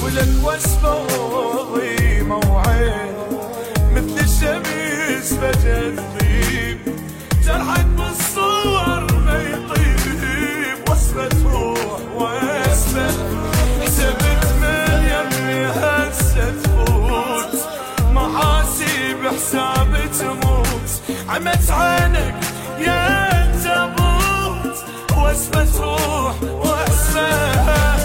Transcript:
ولك وصفة عظيمة وعين مثل الشمس فجأة تغيب، جرحك بالصور ما يطيب. وصفة روح وصفة حسبت من يمي هسه تفوت، محاسيب حساب تموت، عمت عينك يا تموت. وصفة روح وصفة